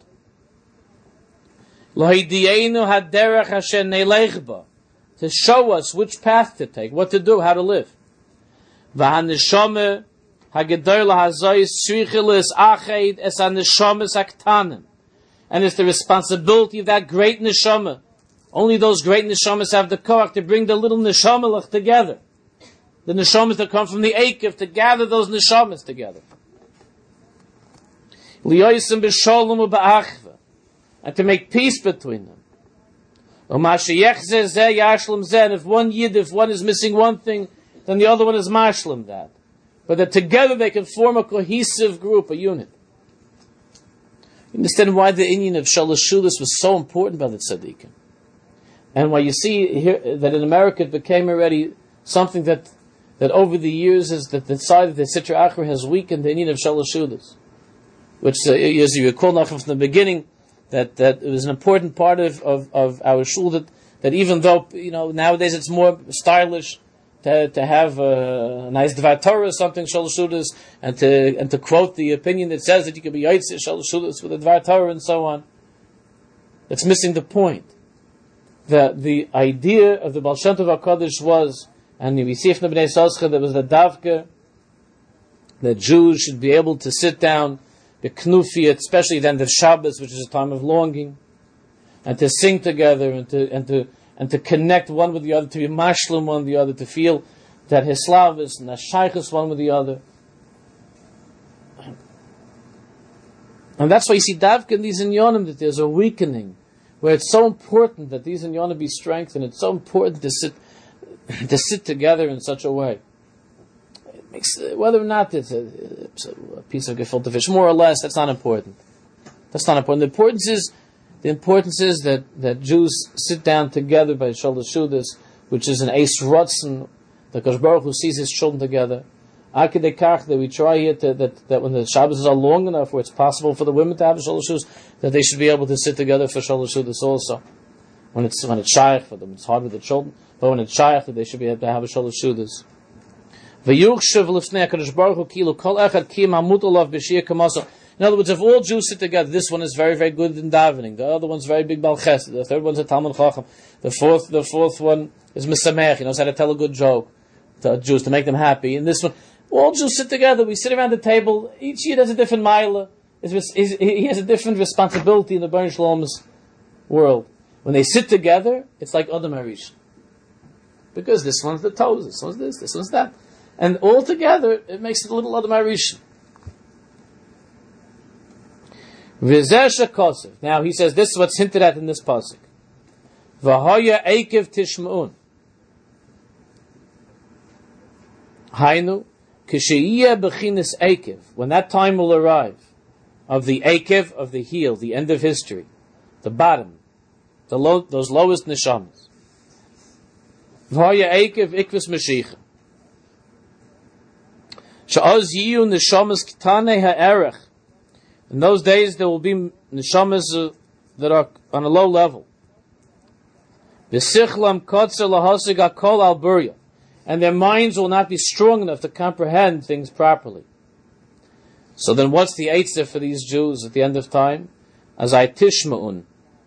S1: Lohidienu haderech Hashem neilech ba, to show us which path to take, what to do, how to live. V'haneshama hagedol hazois tzrichilis ached es haneshamas haktanim, and it's the responsibility of that great neshama. Only those great neshamas have the koach to bring the little neshamalach together. The neshamas that come from the Eikev, to gather those neshamas together. Liyosim b'sholom u'ba'achva, and to make peace between them. And if one yid, if one is missing one thing, then the other one is mashlim that. But that together they can form a cohesive group, a unit. You understand why the Indian of Shalosh Shulas was so important by the tzaddikim. And why you see here that in America it became already something that that over the years is that the side of the Sitra Achra has weakened the Indian of Shalosh Shulas. Which, uh, as you recall now from the beginning, that, that it was an important part of, of, of our shul that, that even though, you know, nowadays it's more stylish to to have a, a nice Dvar Torah or something, Shalosh Seudos, and to and to quote the opinion that says that you can be Yotzei Shalosh Seudos with a Dvar Torah and so on. That's missing the point. That the idea of the Baal Shem Tov HaKadosh was, and we see from the Bnei Yissaschar, that was the Davka, that Jews should be able to sit down, the Knufiyat, especially then the Shabbos, which is a time of longing, and to sing together, and to and to and to connect one with the other, to be mashlim one with the other, to feel that hislavis and hashaychus one with the other. And that's why you see Davka in these inyonim, that there's a weakening, where it's so important that these inyonim be strengthened. It's so important to sit to sit together in such a way. It makes, whether or not it's a, it's a piece of gefilte fish, more or less, that's not important. That's not important. The importance is the importance is that, that Jews sit down together by Shalosh Seudos, which is an Eis Rotzen, the Kadosh Baruch Hu sees his children together. Akidekach, that we try here to, that, that when the Shabbos are long enough where it's possible for the women to have Shalosh Seudos, that they should be able to sit together for Shalosh Seudos also. When it's when it's shaykh for them, it's hard with the children, but when it's shaykh, that they should be able to have a Shalosh Seudos. V'yuchshav l'fnei HaKadosh Baruch Hu kilu kol echad ki mamut olav b'shir kamaso. In other words, if all Jews sit together, this one is very, very good in davening. The other one's very big Bal Chesed. The third one's a Talmud Chacham. The fourth, the fourth one is Misamech. He knows how to tell a good joke to Jews to make them happy. And this one, all Jews sit together. We sit around the table. Each Yid has a different mila. He has a different responsibility in the Bern Shlom's world. When they sit together, it's like Adam Harish. Because this one's the toes, this one's this, this one's that. And all together, it makes it a little Adam Harish. Now he says this is what's hinted at in this pasuk. V'haya eikev tishma'un. Hainu k'sheyiyeh b'chinas eikev. When that time will arrive of the eikev, of the heel, the end of history, the bottom, the low, those lowest neshamas. V'haya eikev ikvis mashiach. Sha'oz yiyu neshamas k'tanei ha'erech. In those days, there will be neshamas uh, that are on a low level. V'sichlam kotzer lahasig hakol al burya, and their minds will not be strong enough to comprehend things properly. So then, what's the eitzah for these Jews at the end of time? As I tishma'un,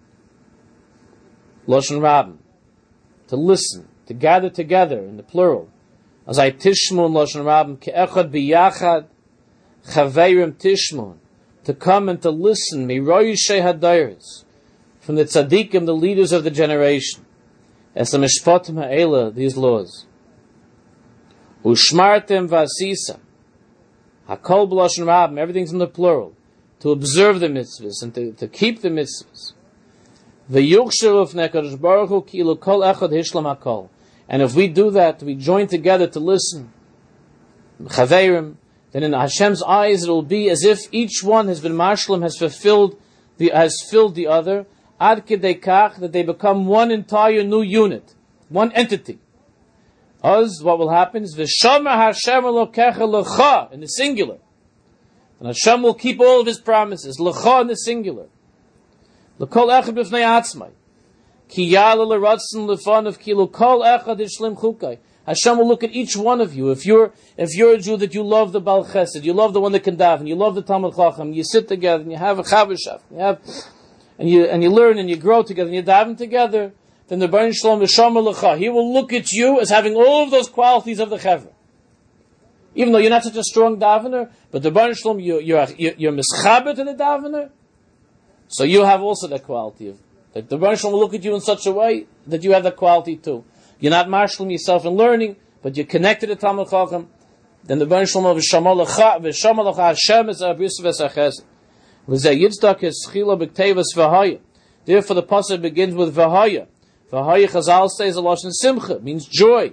S1: loshen rabim, to listen, to gather together in the plural. As I tishma'un loshen rabim ke'echad biyachad chaveirim tishma'un. To come and to listen, miroyishei hadayris, from the tzaddikim, the leaders of the generation, as the mishpatim ha'ela, these laws. Ushmartem v'asisa, hakol b'loshen rabim, everything's in the plural, to observe the mitzvahs and to, to keep the mitzvahs. V'yuchshav ufnei HaKadosh Baruch Hu kilu kol echad hishlam hakol. And if we do that, we join together to listen, chaveirim, then in Hashem's eyes it will be as if each one has been mashlim, has fulfilled the has filled the other, ad kedei kach, that they become one entire new unit, one entity. As what will happen is v'shomer Hashem elokecha lecha in the singular, and Hashem will keep all of His promises lecha in the singular. Lekol echad b'fnei atzmai, ki yala l'ratzon lefonav kilu kol echad ishlim chukai. Hashem will look at each one of you. If you're if you're a Jew that you love the Baal Chesed, you love the one that can daven, you love the Talmud Chacham, you sit together and you have a chavashaf, you have and you and you learn and you grow together and you daven together, then the Baruch Shalom V'Shomer Lecha, He will look at you as having all of those qualities of the Chevra. Even though you're not such a strong davener, but the Baruch Shalom, you, you're you're mischaber to the davener, so you have also that quality of that the Baruch Shalom will look at you in such a way that you have that quality too. You're not marshaling yourself in learning, but you're connected to Talmud Chacham. Then the Baruch Shalom v'Shomer Lecha v'Shomer Lecha Hashem is a bris v'sachesed. V'zeh Yitzdak is chila b'ktevas v'haya. Therefore, the pasuk begins with v'haya. V'haya Chazal says a lashon simcha, means joy.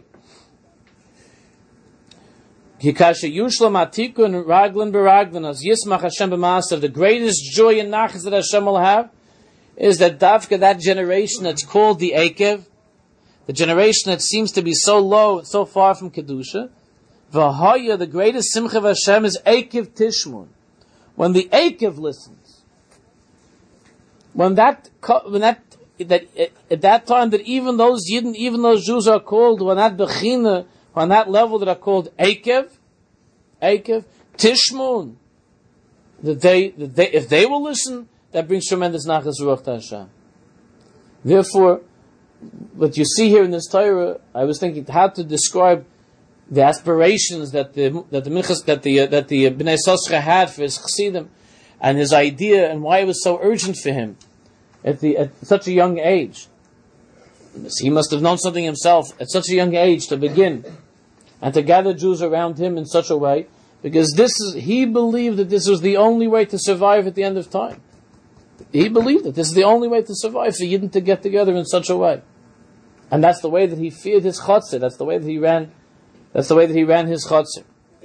S1: Hikasha yushlam atikun raglan b'raglan as yismach Hashem b'maasav. The greatest joy and nachas that Hashem will have is that Davka, that generation that's called the Eikev, the generation that seems to be so low, so far from Kedusha, V'haya, the greatest simcha of Hashem is Eikev Tishmun. When the Eikev listens, when that when that that at that time that even those Yidden, even those Jews are called, who are not Bechina, who are on that level that are called Eikev, Eikev, Tishmun, that they, that they, if they will listen, that brings tremendous Nachas Ruach to Hashem. Therefore, what you see here in this Torah, I was thinking how to describe the aspirations that the that the Minchas, that the uh, that the Bnei Sosra had for his Chassidim, and his idea, and why it was so urgent for him at the at such a young age. He must have known something himself at such a young age to begin and to gather Jews around him in such a way, because this is he believed that this was the only way to survive at the end of time. He believed that this is the only way to survive, for Yidden to get together in such a way, and that's the way that he feared his Chotzer. That's the way that he ran. That's the way that he ran his Chotzer.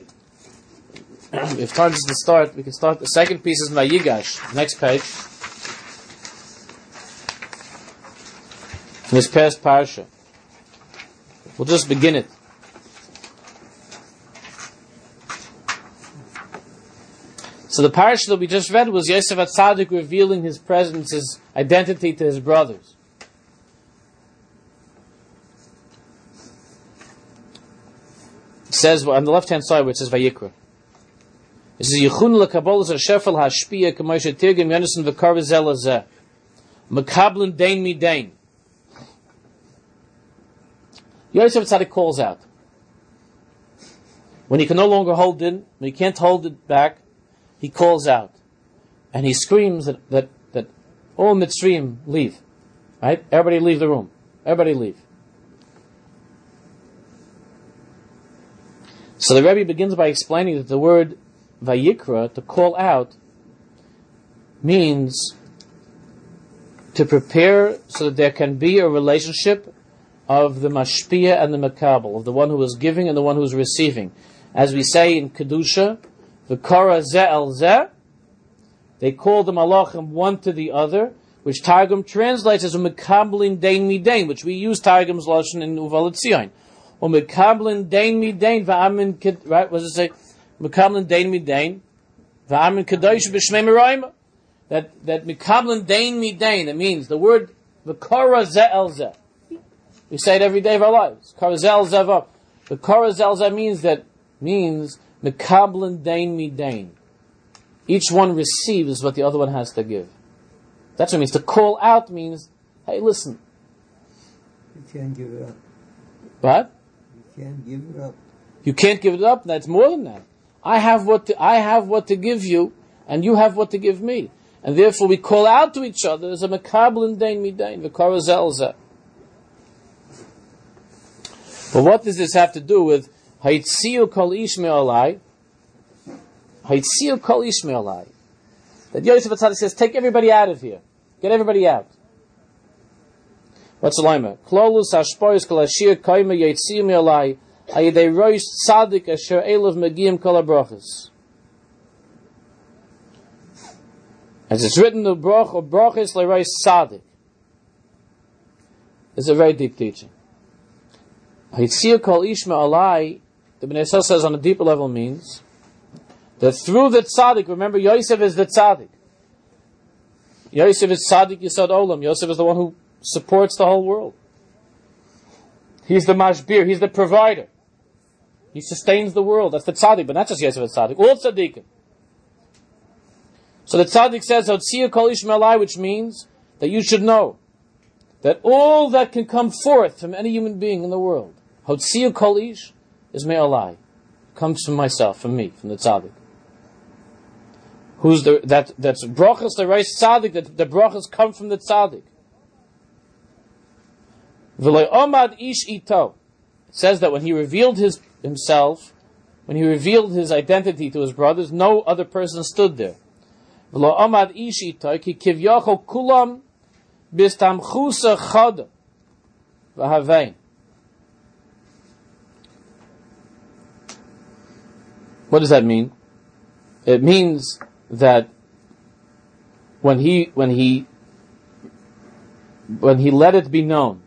S1: If time is to start, we can start. The second piece is Vayigash. Next page. In this past parsha, we'll just begin it. So the parsha that we just read was Yosef HaTzadik revealing his presence, his identity to his brothers. It says on the left-hand side where it says Vayikra. It says Yichun lekabolas hashefel hashpiya k'moshe tirgim yonasan v'karvazel hazeh mekablin dain mi dain. Yosef HaTzadik calls out when he can no longer hold in, when he can't hold it back. He calls out, and he screams that, that, that all Mitzrayim leave. Right? Everybody leave the room. Everybody leave. So the Rebbe begins by explaining that the word Vayikra, to call out, means to prepare so that there can be a relationship of the Mashpia and the Makabel, of the one who is giving and the one who is receiving. As we say in Kedusha, the Kara Zeh El Zeh, they call the Malachim one to the other, which Targum translates as Mekablin Dain Midain, which we use Targum's Lashon in Uval Etzion. Or Mekablin Dain Midain, Va'amin, right, what does it say? Mekablin Dain Midain, Va'amin Kadosh B'Shmei Merayim. That, that Mekablin Dain Midain, it means the word, the Kara Zeh El Zeh. We say it every day of our lives. Kara Zeh El Zeh. The Kara Zeh El Zeh means that, means Mekablin Dain Midain. Each one receives what the other one has to give. That's what it means. To call out means, hey, listen.
S2: You can't give it up.
S1: What?
S2: You can't give it up.
S1: You can't give it up. That's more than that. I have what to, I have what to give you, and you have what to give me. And therefore we call out to each other as a Mekablin Dain Midain, V'kara Zeh El Zeh. But what does this have to do with Haitziu Kol Ish Me'olai? Haitziu Kol Ish Me'olai. That Yosef HaTzadik says, take everybody out of here. Get everybody out. What's the line? Klolus hashpoyos kol hashir koyma Haitziu Me'olai hayidei roish tzadik asher elav megiyim kol habrachas. As it's written, the brach or brachas leroish tzadik. It's a very deep teaching. Haitziu Kol Ish Me'olai, the Bnei Yisrael says on a deeper level means that through the tzaddik, remember Yosef is the tzaddik. Yosef is tzaddik Yisod Olam. Yosef is the one who supports the whole world. He's the mashbir, he's the provider. He sustains the world. That's the tzaddik, but not just Yosef is tzaddik, all tzaddikim. So the tzaddik says, Haitziu Kol Ish Me'olai, which means that you should know that all that can come forth from any human being in the world, Haitziu Kol Ish, is Me'olai. Comes from myself, from me, from the tzaddik. Who's the, that, that's brachas, the right tzaddik, that the brachas come from the tzaddik. V'lo omad ish ito. It says that when he revealed his, himself, when he revealed his identity to his brothers, no other person stood there. V'lo omad ish ito, ki kivyachol kulam bistamchusa chada v'havein. What does that mean? It means that when he when he when he let it be known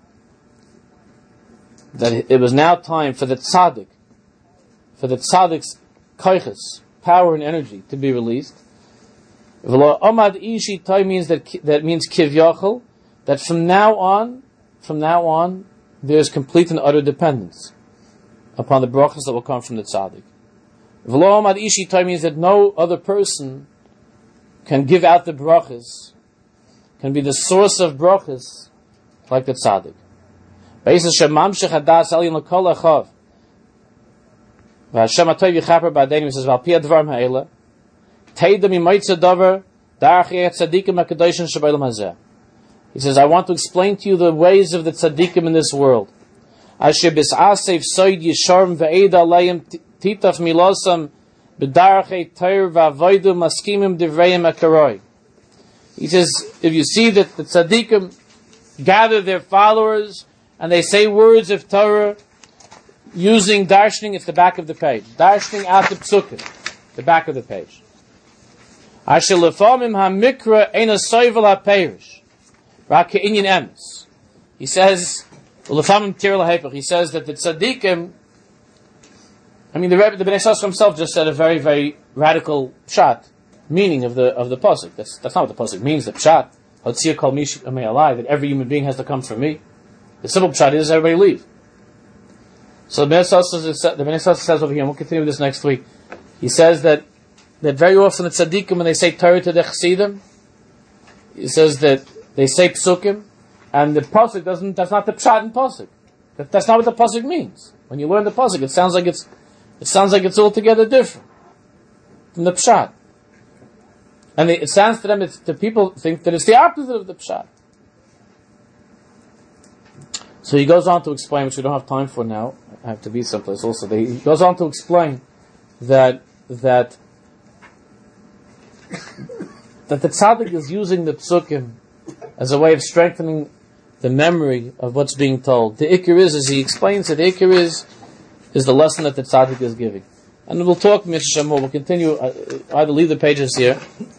S1: that it was now time for the tzaddik, for the tzaddik's koiches, power and energy, to be released. V'lo omad ishi toy means that that means kivyachol that from now on, from now on, there is complete and utter dependence upon the brachas that will come from the tzaddik. V'lo amad ishi toy means that no other person can give out the brachas, can be the source of brachas like the tzaddik. Beis Hashem mamshech hadas elyon l'kol echav. V'Hashem atoy v'chaper ba'adeinim, he says, v'al pi advarim ha'ela, teidem imaytza davar, darach yeh tzaddikim ha'kadoshim shabaylam hazeh. He says, I want to explain to you the ways of the tzaddikim in this world. Asher bis'asef soid yisharm v'eid alayim titaf milosam b'darachei teir v'avoidu maskimim divreim akaroi. He says, if you see that the tzaddikim gather their followers and they say words of Torah using darshaning, it's the back of the page. Darshaning out the psukim, the back of the page. Asher lefamim ha'mikra eina soivel ha'peirish. He says, he says that the tzaddikim, I mean, the Rebbe, the Bnei Yissaschar himself just said a very, very radical pshat, meaning of the of the pasuk. That's that's not what the pasuk means. The pshat, Hotzia kol mish alai, that every human being has to come from me. The simple pshat is everybody leave. So the Bnei Yissaschar, the Bnei Yissaschar says over here, and we'll continue this next week. He says that that very often the tzaddikim, when they say Torah to the chassidim, he says that they say psukim, and the pasuk doesn't. That's not the pshat in pasuk. That, that's not what the pasuk means. When you learn the pasuk, it sounds like it's it sounds like it's altogether different from the pshat. And they, it sounds to them, it's, the people think that it's the opposite of the pshat. So he goes on to explain, which we don't have time for now. I have to be someplace also. They, he goes on to explain that that that the tzaddik is using the psukim as a way of strengthening the memory of what's being told. The ikar is, as he explains it, the ikar is, is the lesson that the tzaddik is giving. And we'll talk, Mister Shamor, we'll continue, uh, either leave the pages here,